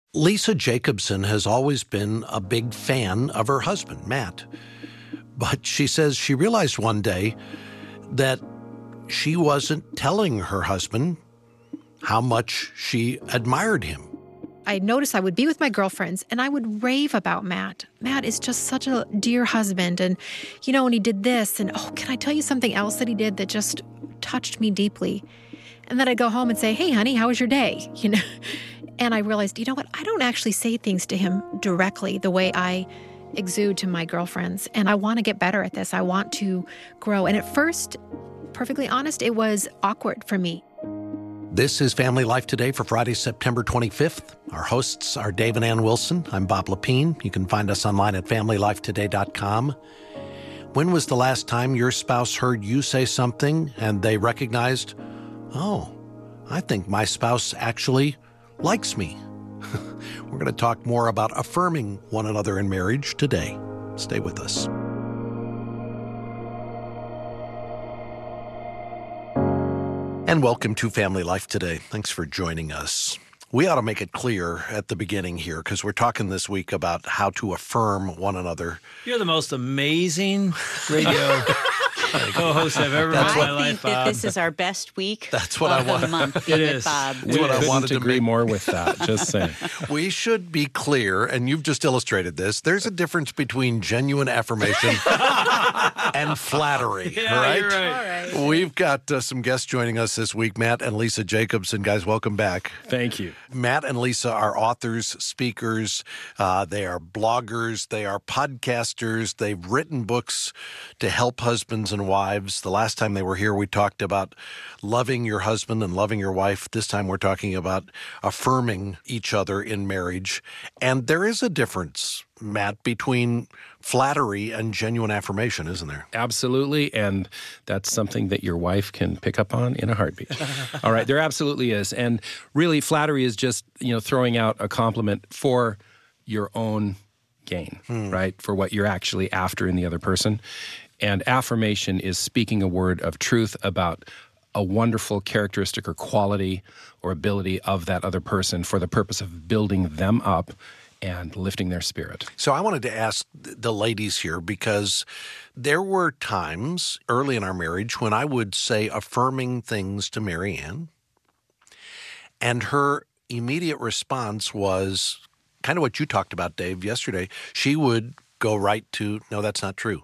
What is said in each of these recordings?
Lisa Jacobson has always been a big fan of her husband, Matt. But she says she realized one day that she wasn't telling her husband how much she admired him. I noticed I would be with my girlfriends and I would rave about Matt. Matt is just such a dear husband. And, when he did this and, can I tell you something else that he did that just touched me deeply? And then I'd go home and say, hey, honey, how was your day? And I realized, I don't actually say things to him directly the way I exude to my girlfriends. And I want to get better at this. I want to grow. And at first, perfectly honest, it was awkward for me. This is Family Life Today for Friday, September 25th. Our hosts are Dave and Ann Wilson. I'm Bob Lepine. You can find us online at FamilyLifeToday.com. When was the last time your spouse heard you say something and they recognized, oh, I think my spouse actually likes me? We're going to talk more about affirming one another in marriage today. Stay with us. And welcome to Family Life Today. Thanks for joining us. We ought to make it clear at the beginning here, because we're talking this week about how to affirm one another. You're the most amazing radio co-host I've ever met in my life, Bob. I think that this is our best week That's what I want. the month. It is. Bob. That's what I wanted to agree more with that, just saying. We should be clear, and you've just illustrated this, there's a difference between genuine affirmation and flattery, Yeah, right? you're right. All right. We've got some guests joining us this week, Matt and Lisa Jacobson. Guys, welcome back. Thank you. Matt and Lisa are authors, speakers, they are bloggers, they are podcasters, they've written books to help husbands and wives. The last time they were here, we talked about loving your husband and loving your wife. This time we're talking about affirming each other in marriage. And there is a difference, Matt, between flattery and genuine affirmation, isn't there? Absolutely, and that's something that your wife can pick up on in a heartbeat. All right, there absolutely is. And really, flattery is just, throwing out a compliment for your own gain, right? For what you're actually after in the other person. And affirmation is speaking a word of truth about a wonderful characteristic or quality or ability of that other person for the purpose of building them up and lifting their spirit. So I wanted to ask the ladies here, because there were times early in our marriage when I would say affirming things to Mary Ann, and her immediate response was kind of what you talked about, Dave, yesterday. She would go right to, no, that's not true.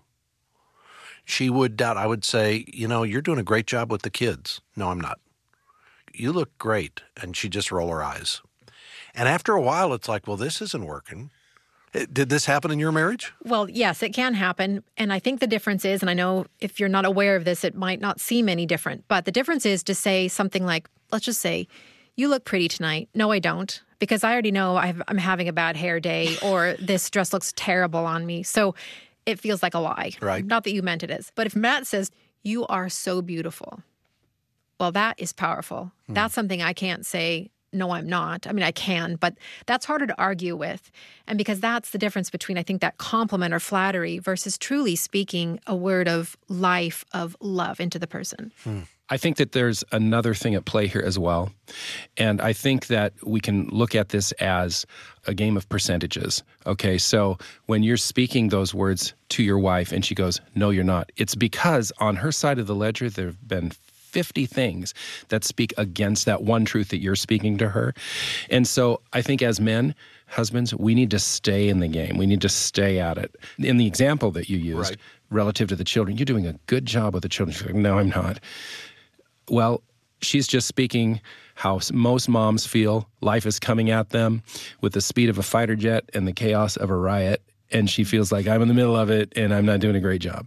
She would doubt. I would say, you're doing a great job with the kids. No, I'm not. You look great. And she'd just roll her eyes. And after a while, it's like, well, this isn't working. Did this happen in your marriage? Well, yes, it can happen. And I think the difference is, and I know if you're not aware of this, it might not seem any different, but the difference is to say something like, let's just say, you look pretty tonight. No, I don't, because I already know I'm having a bad hair day, or this dress looks terrible on me. So it feels like a lie. Right. Not that you meant it as. But if Matt says, you are so beautiful, well, that is powerful. That's something I can't say, no, I'm not. I mean, I can, but that's harder to argue with. And because that's the difference between, I think, that compliment or flattery versus truly speaking a word of life, of love into the person. I think that there's another thing at play here as well. And I think that we can look at this as a game of percentages. Okay, so when you're speaking those words to your wife and she goes, no, you're not, it's because on her side of the ledger, there have been 50 things that speak against that one truth that you're speaking to her. And so I think as men, husbands, we need to stay in the game. We need to stay at it. In the example that you used, Right, relative to the children, you're doing a good job with the children. She's like, no, I'm not. Well, she's just speaking how most moms feel life is coming at them with the speed of a fighter jet and the chaos of a riot. And she feels like I'm in the middle of it and I'm not doing a great job.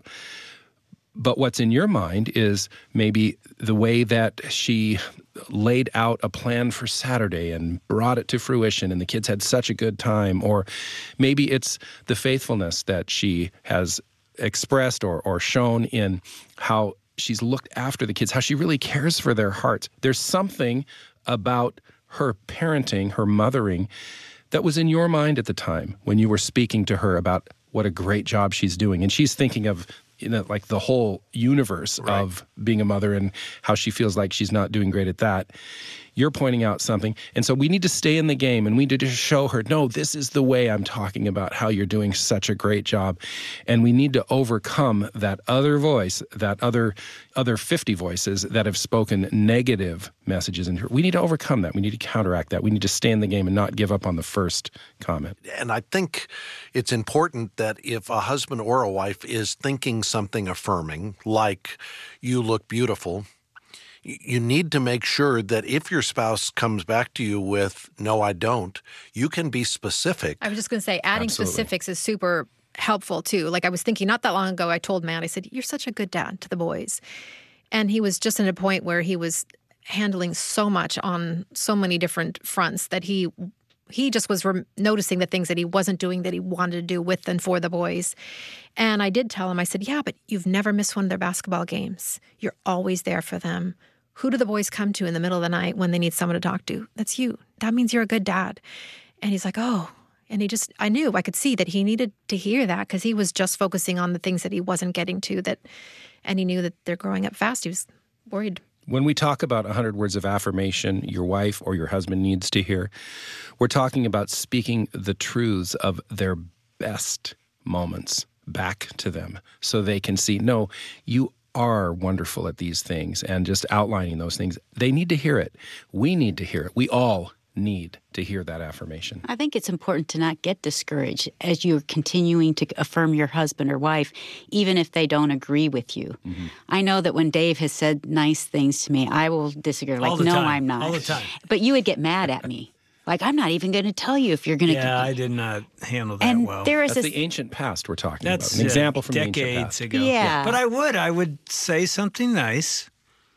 But what's in your mind is maybe the way that she laid out a plan for Saturday and brought it to fruition and the kids had such a good time. Or maybe it's the faithfulness that she has expressed or shown in how she's looked after the kids, how she really cares for their hearts. There's something about her parenting, her mothering, that was in your mind at the time when you were speaking to her about what a great job she's doing. And she's thinking of like the whole universe of being a mother and how she feels like she's not doing great at that. You're pointing out something. And so we need to stay in the game, and we need to show her, no, this is the way I'm talking about how you're doing such a great job. And we need to overcome that other voice, that other 50 voices that have spoken negative messages in her. We need to overcome that. We need to counteract that. We need to stay in the game and not give up on the first comment. And I think it's important that if a husband or a wife is thinking something affirming, like you look beautiful, you need to make sure that if your spouse comes back to you with, no, I don't, you can be specific. I was just going to say, adding Absolutely. specifics is super helpful too. Like I was thinking not that long ago, I told Matt, I said, you're such a good dad to the boys. And he was just at a point where he was handling so much on so many different fronts that he just was noticing the things that he wasn't doing that he wanted to do with and for the boys. And I did tell him, I said, yeah, but you've never missed one of their basketball games. You're always there for them. Who do the boys come to in the middle of the night when they need someone to talk to? That's you. That means you're a good dad. And he's like, oh. And I could see that he needed to hear that because he was just focusing on the things that he wasn't getting to and he knew that they're growing up fast. He was worried. When we talk about 100 words of affirmation your wife or your husband needs to hear, we're talking about speaking the truths of their best moments back to them so they can see, no, you are wonderful at these things, and just outlining those things. They need to hear it. We need to hear it. We all need to hear that affirmation. I think it's important to not get discouraged as you're continuing to affirm your husband or wife, even if they don't agree with you. Mm-hmm. I know that when Dave has said nice things to me, I will disagree. Like, no, time. I'm not. All the time. But you would get mad at me. Like, I'm not even going to tell you if you're going to... Yeah, I did not handle that and well. There is That's the ancient past we're talking about. That's An example from the ancient decades past. ago. Yeah. But I would say something nice.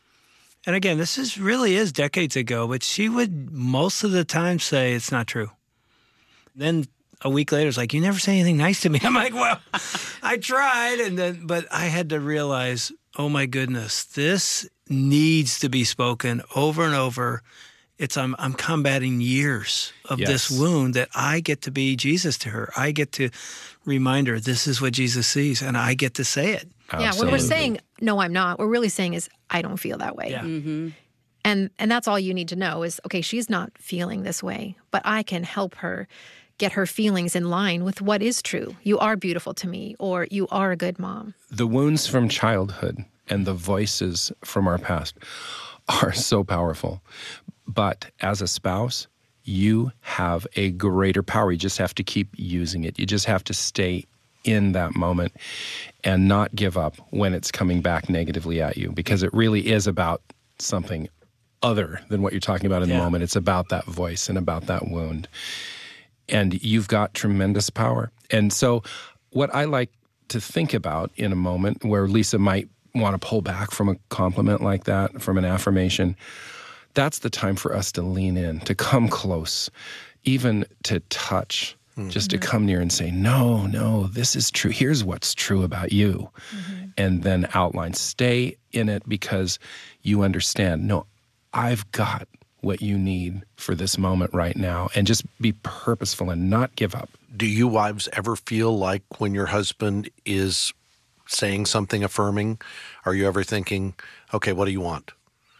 And again, this really is decades ago, but she would most of the time say it's not true. Then a week later, it's like, you never say anything nice to me. I'm like, well, I tried. But I had to realize, oh my goodness, this needs to be spoken over and over. I'm combating years of this wound that I get to be Jesus to her. I get to remind her this is what Jesus sees, and I get to say it. Yeah, when we're saying, no, I'm not, what we're really saying is, I don't feel that way. Yeah. Mm-hmm. And that's all you need to know is, okay, she's not feeling this way, but I can help her get her feelings in line with what is true. You are beautiful to me, or you are a good mom. The wounds from childhood and the voices from our past are so powerful. But as a spouse, you have a greater power. You just have to keep using it. You just have to stay in that moment and not give up when it's coming back negatively at you, because it really is about something other than what you're talking about in the moment. It's about that voice and about that wound. And you've got tremendous power. And so what I like to think about in a moment where Lisa might want to pull back from a compliment like that, from an affirmation, that's the time for us to lean in, to come close, even to touch, just to come near and say, no, this is true. Here's what's true about you. Mm-hmm. And then outline. Stay in it because you understand, no, I've got what you need for this moment right now. And just be purposeful and not give up. Do you wives ever feel like when your husband is saying something affirming, are you ever thinking, okay, what do you want?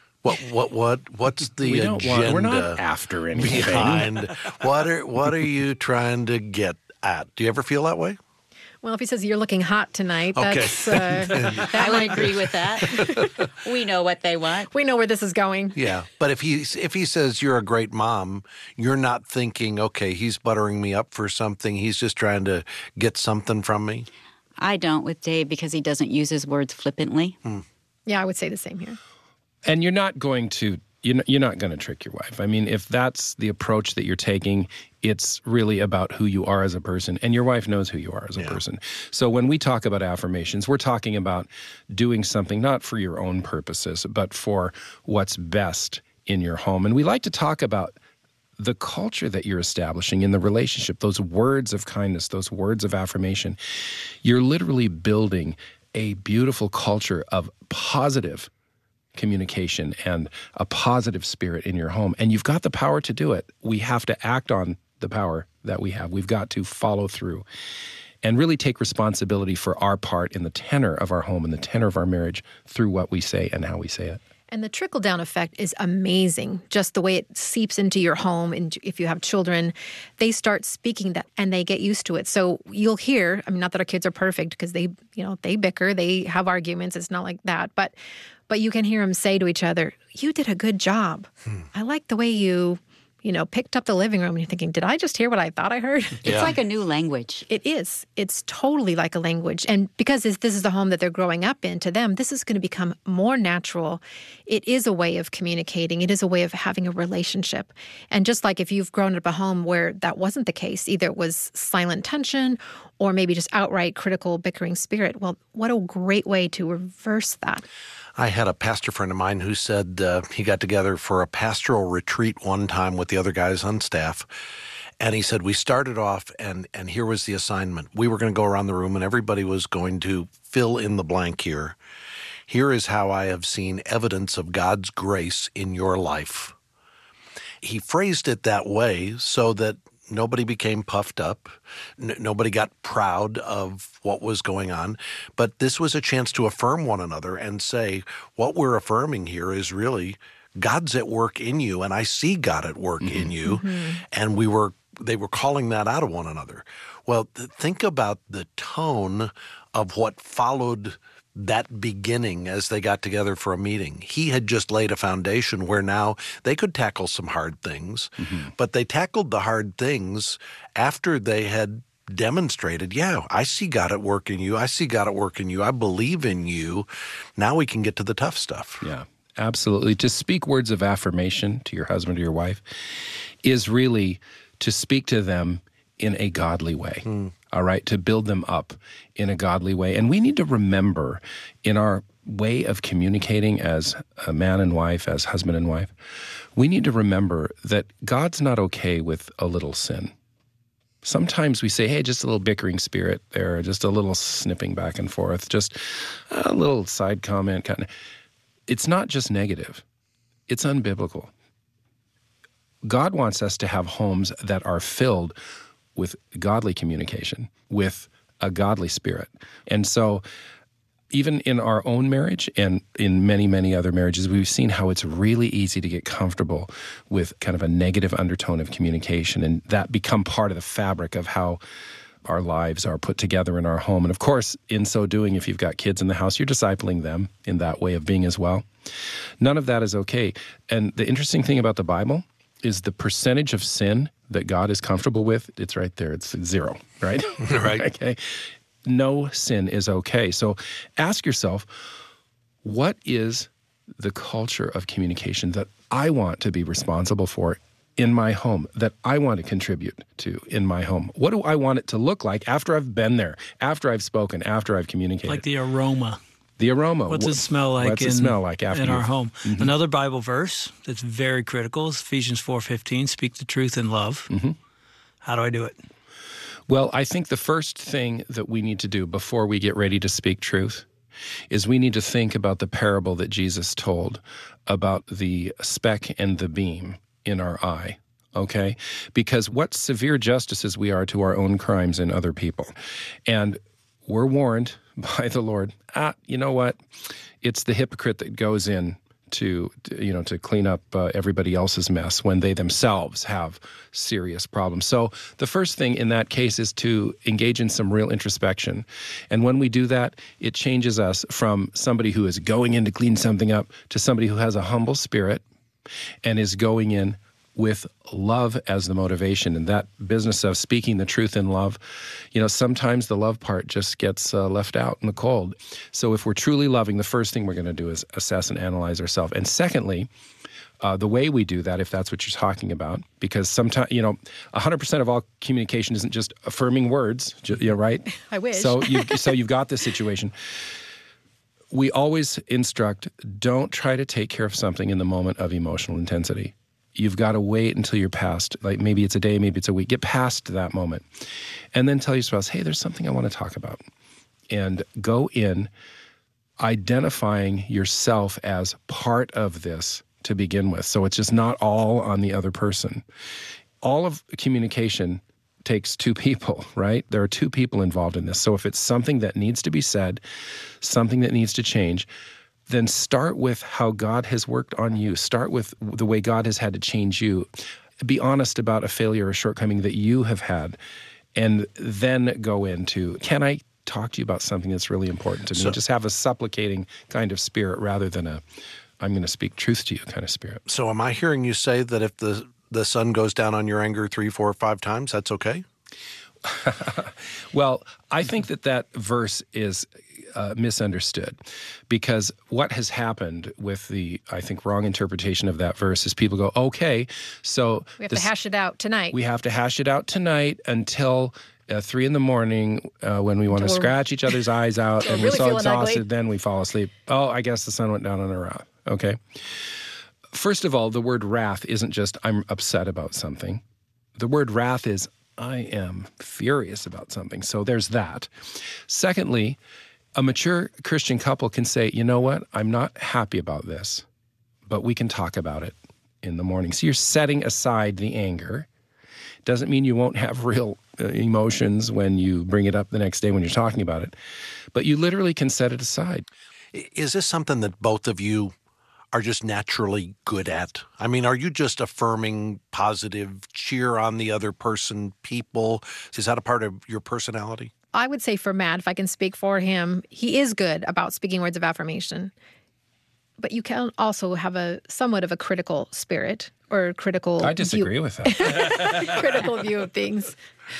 What's the agenda? We're not after anything. Behind what are you trying to get at? Do you ever feel that way? Well, if he says you're looking hot tonight, Okay. that's I would agree with that. We know what they want. we know where this is going. Yeah, but if he says you're a great mom, you're not thinking, okay, he's buttering me up for something. He's just trying to get something from me. I don't with Dave because he doesn't use his words flippantly. Yeah, I would say the same here. And you're not going to trick your wife. I mean, if that's the approach that you're taking, it's really about who you are as a person, and your wife knows who you are as a person. So when we talk about affirmations, we're talking about doing something not for your own purposes, but for what's best in your home. And we like to talk about the culture that you're establishing in the relationship, those words of kindness, those words of affirmation. You're literally building a beautiful culture of positive communication and a positive spirit in your home. And you've got the power to do it. We have to act on the power that we have. We've got to follow through and really take responsibility for our part in the tenor of our home and the tenor of our marriage through what we say and how we say it. And the trickle-down effect is amazing, just the way it seeps into your home. And if you have children, they start speaking that and they get used to it. So you'll hear, I mean, not that our kids are perfect because they bicker, they have arguments. It's not like that. But you can hear them say to each other, you did a good job. I like the way you picked up the living room. And you're thinking, did I just hear what I thought I heard? It's like a new language. It is. It's totally like a language. And because this is the home that they're growing up in, to them, this is going to become more natural. It is a way of communicating. It is a way of having a relationship. And just like if you've grown up a home where that wasn't the case, either it was silent tension or maybe just outright critical, bickering spirit, well, what a great way to reverse that. I had a pastor friend of mine who said he got together for a pastoral retreat one time with the other guys on staff. And he said, we started off and here was the assignment. We were going to go around the room and everybody was going to fill in the blank here. Here is how I have seen evidence of God's grace in your life. He phrased it that way so that nobody became puffed up. Nobody got proud of what was going on. But this was a chance to affirm one another and say, what we're affirming here is really God's at work in you, and I see God at work in you. And they were calling that out of one another. Well, think about the tone of what followed that beginning as they got together for a meeting. He had just laid a foundation where now they could tackle some hard things, but they tackled the hard things after they had demonstrated, I see God at work in you. I see God at work in you. I believe in you. Now we can get to the tough stuff. Yeah, absolutely. To speak words of affirmation to your husband or your wife is really to speak to them in a godly way, all right, to build them up in a godly way. And we need to remember in our way of communicating as a man and wife, as husband and wife, we need to remember that God's not okay with a little sin. Sometimes we say, hey, just a little bickering spirit there, just a little snipping back and forth, just a little side comment kind of. It's not just negative. It's unbiblical. God wants us to have homes that are filled with godly communication, with a godly spirit. And so even in our own marriage and in many, many other marriages, we've seen how it's really easy to get comfortable with kind of a negative undertone of communication, and that become part of the fabric of how our lives are put together in our home. And of course, in so doing, if you've got kids in the house, you're discipling them in that way of being as well. None of that is okay. And the interesting thing about the Bible is the percentage of sin that God is comfortable with, it's right there. It's 0, right? Right. Okay. No sin is okay. So ask yourself, what is the culture of communication that I want to be responsible for in my home, that I want to contribute to in my home? What do I want it to look like after I've been there, after I've spoken, after I've communicated? Like the aroma. The aroma. What's it smell like? What's it smell like after in our home? Another Bible verse that's very critical is Ephesians 4:15. Speak the truth in love. How do I do it? Well, I think the first thing that we need to do before we get ready to speak truth is we need to think about the parable that Jesus told about the speck and the beam in our eye. Okay? Because what severe justices we are to our own crimes and other people. And we're warned by the Lord, you know what? It's the hypocrite that goes in to clean up everybody else's mess when they themselves have serious problems. So the first thing in that case is to engage in some real introspection. And when we do that, it changes us from somebody who is going in to clean something up to somebody who has a humble spirit and is going in with love as the motivation. And that business of speaking the truth in love, sometimes the love part just gets left out in the cold. So if we're truly loving, the first thing we're going to do is assess and analyze ourselves. And secondly, the way we do that, if that's what you're talking about, because sometimes, 100% of all communication isn't just affirming words, right? I wish. So you've got this situation. We always instruct, don't try to take care of something in the moment of emotional intensity. You've got to wait until you're past, like maybe it's a day, maybe it's a week. Get past that moment. And then tell your spouse, hey, there's something I want to talk about. And go in identifying yourself as part of this to begin with. So it's just not all on the other person. All of communication takes two people, right? There are two people involved in this. So if it's something that needs to be said, something that needs to change, then start with how God has worked on you. Start with the way God has had to change you. Be honest about a failure or shortcoming that you have had, and then go into, can I talk to you about something that's really important to me? Just have a supplicating kind of spirit rather than a, I'm going to speak truth to you kind of spirit. So am I hearing you say that if the sun goes down on your anger 3, 4, 5 times, that's okay? Well, I think that verse is misunderstood, because what has happened with the, I think, wrong interpretation of that verse is people go, okay, so We have to hash it out tonight. we have to hash it out tonight until 3 a.m. when we want to scratch each other's eyes out and we're really so feeling exhausted, ugly. then we fall asleep. Oh, I guess the sun went down on our wrath. Okay. First of all, the word wrath isn't just I'm upset about something. The word wrath is I am furious about something. So there's that. Secondly, a mature Christian couple can say, you know what? I'm not happy about this, but we can talk about it in the morning. So you're setting aside the anger. Doesn't mean you won't have real emotions when you bring it up the next day when you're talking about it, but you literally can set it aside. Is this something that both of you are just naturally good at? I mean, are you just affirming, positive, cheer on the other person, people? Is that a part of your personality? I would say for Matt, if I can speak for him, he is good about speaking words of affirmation. But you can also have a somewhat of a critical spirit or critical I disagree with that. critical view of things.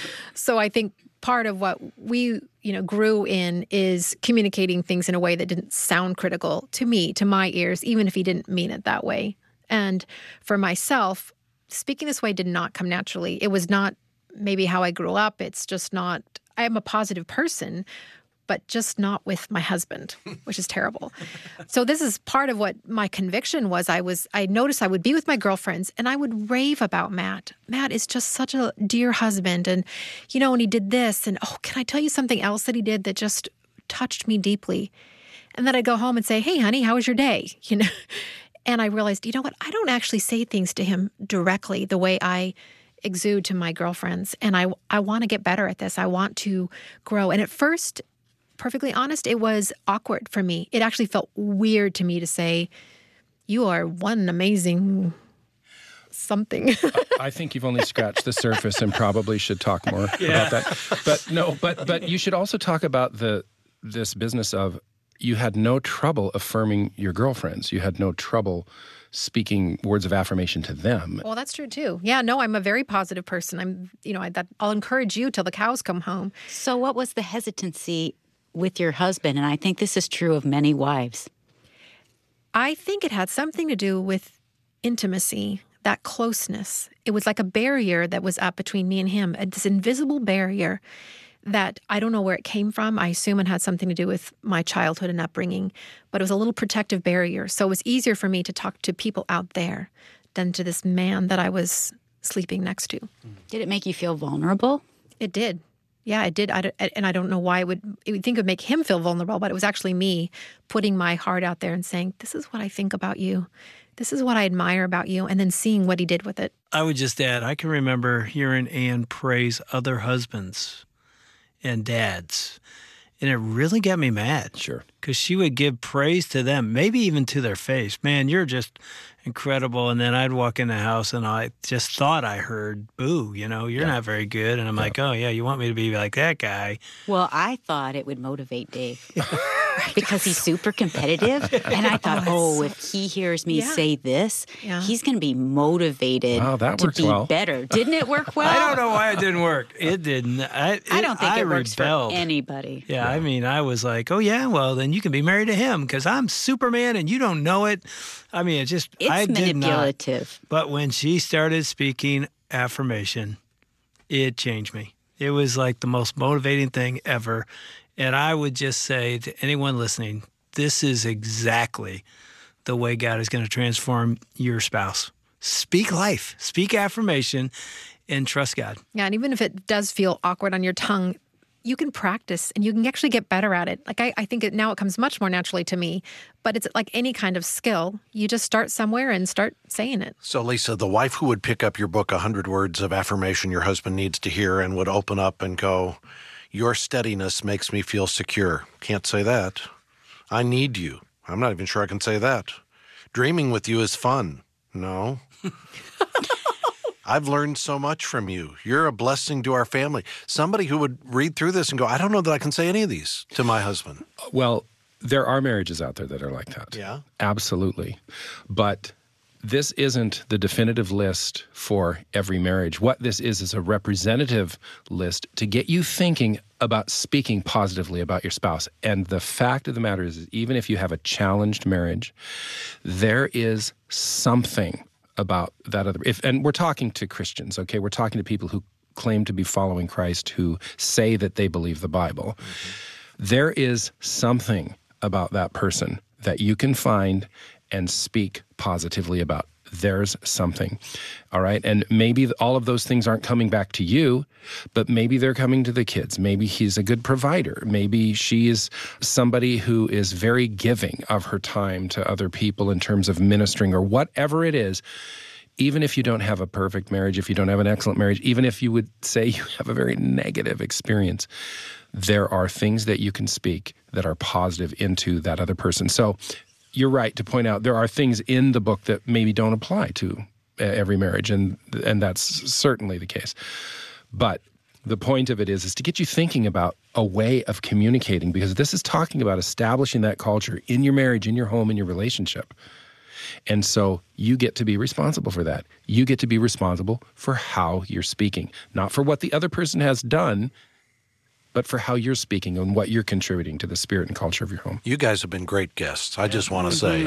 So I think part of what we, grew in is communicating things in a way that didn't sound critical to me, to my ears, even if he didn't mean it that way. And for myself, speaking this way did not come naturally. It was not maybe how I grew up. It's just not, I am a positive person, but just not with my husband, which is terrible. So this is part of what my conviction was. I noticed I would be with my girlfriends and I would rave about Matt. Matt is just such a dear husband. And, and he did this. And, oh, can I tell you something else that he did that just touched me deeply? And then I'd go home and say, hey, honey, how was your day? And I realized, you know what? I don't actually say things to him directly the way I exude to my girlfriends. And I want to get better at this. I want to grow. And at first, perfectly honest, it was awkward for me. It actually felt weird to me to say, you are one amazing something. I think you've only scratched the surface and probably should talk more about that. But you should also talk about this business of you had no trouble affirming your girlfriends. You had no trouble speaking words of affirmation to them. Well, that's true too. Yeah, no, I'm a very positive person. I'll encourage you till the cows come home. So what was the hesitancy with your husband? And I think this is true of many wives. I think it had something to do with intimacy, that closeness. It was like a barrier that was up between me and him, this invisible barrier that I don't know where it came from. I assume it had something to do with my childhood and upbringing, but it was a little protective barrier. So it was easier for me to talk to people out there than to this man that I was sleeping next to. Did it make you feel vulnerable? It did. Yeah, it did. And I don't know why it would think it would make him feel vulnerable, but it was actually me putting my heart out there and saying, this is what I think about you. This is what I admire about you. And then seeing what he did with it. I would just add, I can remember hearing Ann praise other husbands and dads. And it really got me mad. Sure. Because she would give praise to them, maybe even to their face. Man, you're just incredible. And then I'd walk in the house and I just thought I heard, boo, you're not very good. And I'm like, oh, yeah, you want me to be like that guy? Well, I thought it would motivate Dave because he's super competitive. And I thought, if he hears me say this, he's going to be motivated to be better. Didn't it work well? I don't know why it didn't work. It didn't. I don't think it works rebelled. for anybody. Yeah, I mean, I was like, oh, yeah, well, then you can be married to him because I'm Superman and you don't know it. I mean, it's manipulative. But when she started speaking affirmation, it changed me. It was like the most motivating thing ever. And I would just say to anyone listening, this is exactly the way God is going to transform your spouse. Speak life, speak affirmation, and trust God. Yeah, and even if it does feel awkward on your tongue, you can practice and you can actually get better at it. Like I think now it comes much more naturally to me, but it's like any kind of skill. You just start somewhere and start saying it. So Lisa, the wife who would pick up your book, 100 Words of Affirmation Your Husband Needs to Hear, and would open up and go, your steadiness makes me feel secure. Can't say that. I need you. I'm not even sure I can say that. Dreaming with you is fun. No. I've learned so much from you. You're a blessing to our family. Somebody who would read through this and go, I don't know that I can say any of these to my husband. Well, there are marriages out there that are like that. Yeah. Absolutely. But this isn't the definitive list for every marriage. What this is a representative list to get you thinking about speaking positively about your spouse. And the fact of the matter is even if you have a challenged marriage, there is something about that other. And we're talking to Christians, okay? We're talking to people who claim to be following Christ, who say that they believe the Bible. Mm-hmm. There is something about that person that you can find and speak positively about. There's something, all right? And maybe all of those things aren't coming back to you, but maybe they're coming to the kids. Maybe he's a good provider. Maybe she is somebody who is very giving of her time to other people in terms of ministering or whatever it is. Even if you don't have a perfect marriage, if you don't have an excellent marriage, even if you would say you have a very negative experience, there are things that you can speak that are positive into that other person. So you're right to point out there are things in the book that maybe don't apply to every marriage, and that's certainly the case. But the point of it is to get you thinking about a way of communicating, because this is talking about establishing that culture in your marriage, in your home, in your relationship. And so you get to be responsible for that. You get to be responsible for how you're speaking, not for what the other person has done, but for how you're speaking and what you're contributing to the spirit and culture of your home. You guys have been great guests. I just want to say,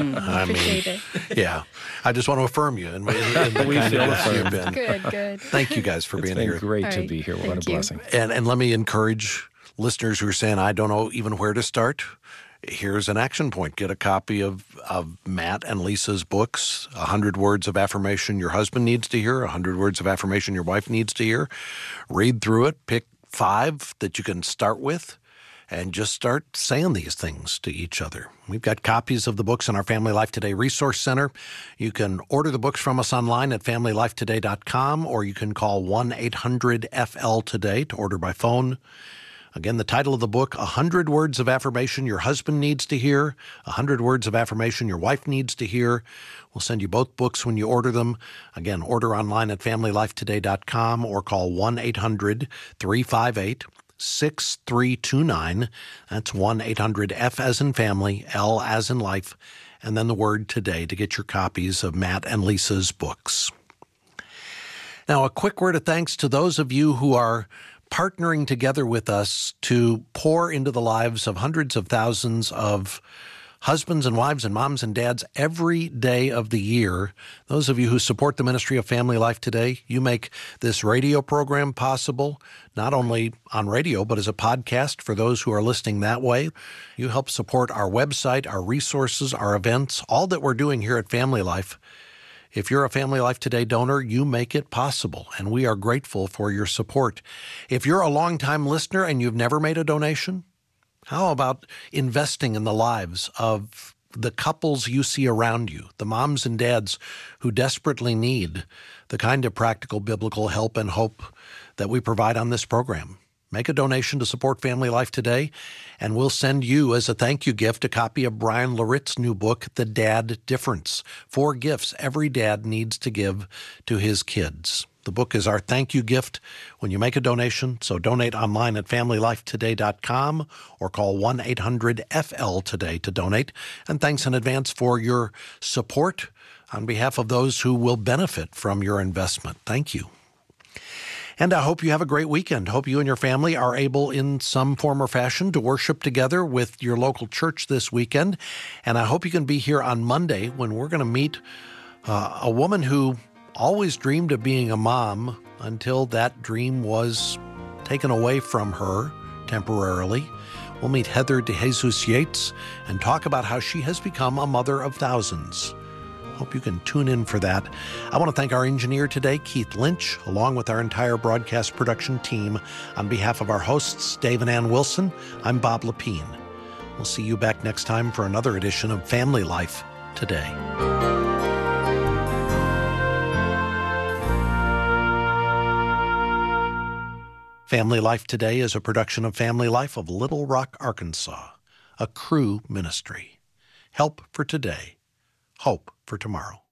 yeah, I just want to affirm you in the kind of guest you've been. Good. Thank you guys for being here. It's been great to be here. What a blessing. And let me encourage listeners who are saying, I don't know even where to start. Here's an action point. Get a copy of Matt and Lisa's books, 100 Words of Affirmation Your Husband Needs to Hear, 100 Words of Affirmation Your Wife Needs to Hear. Read through it, pick 5 that you can start with, and just start saying these things to each other. We've got copies of the books in our Family Life Today Resource Center. You can order the books from us online at FamilyLifeToday.com, or you can call 1-800-FL-TODAY to order by phone. Again, the title of the book, 100 Words of Affirmation Your Husband Needs to Hear, 100 Words of Affirmation Your Wife Needs to Hear. We'll send you both books when you order them. Again, order online at FamilyLifeToday.com or call 1-800-358-6329. That's 1-800-F as in family, L as in life, and then the word today to get your copies of Matt and Lisa's books. Now, a quick word of thanks to those of you who are partnering together with us to pour into the lives of hundreds of thousands of husbands and wives and moms and dads every day of the year. Those of you who support the ministry of Family Life Today, you make this radio program possible, not only on radio, but as a podcast for those who are listening that way. You help support our website, our resources, our events, all that we're doing here at Family Life. If you're a Family Life Today donor, you make it possible, and we are grateful for your support. If you're a longtime listener and you've never made a donation, how about investing in the lives of the couples you see around you, the moms and dads who desperately need the kind of practical biblical help and hope that we provide on this program? Make a donation to support Family Life Today, and we'll send you, as a thank you gift, a copy of Brian Laritz's new book, The Dad Difference, 4 gifts every dad needs to give to his kids. The book is our thank you gift when you make a donation, so donate online at FamilyLifeToday.com or call 1-800-FL-TODAY to donate. And thanks in advance for your support on behalf of those who will benefit from your investment. Thank you. And I hope you have a great weekend. Hope you and your family are able in some form or fashion to worship together with your local church this weekend. And I hope you can be here on Monday when we're going to meet a woman who always dreamed of being a mom until that dream was taken away from her temporarily. We'll meet Heather DeJesus Yates and talk about how she has become a mother of thousands. Hope you can tune in for that. I want to thank our engineer today, Keith Lynch, along with our entire broadcast production team. On behalf of our hosts, Dave and Ann Wilson, I'm Bob Lepine. We'll see you back next time for another edition of Family Life Today. Family Life Today is a production of Family Life of Little Rock, Arkansas, a Cru ministry. Help for today, hope for tomorrow.